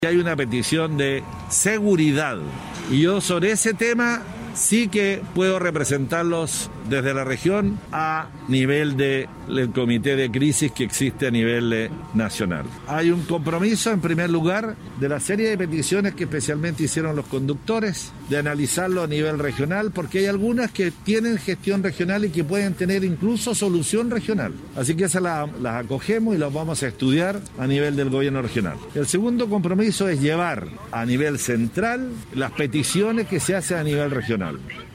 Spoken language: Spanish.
Hay una petición de seguridad y yo sobre ese tema sí que puedo representarlos desde la región a nivel del comité de crisis que existe a nivel nacional. Hay un compromiso, en primer lugar, de la serie de peticiones que especialmente hicieron los conductores, de analizarlo a nivel regional, porque hay algunas que tienen gestión regional y que pueden tener incluso solución regional. Así que esas las acogemos y las vamos a estudiar a nivel del gobierno regional. El segundo compromiso es llevar a nivel central las peticiones que se hacen a nivel regional.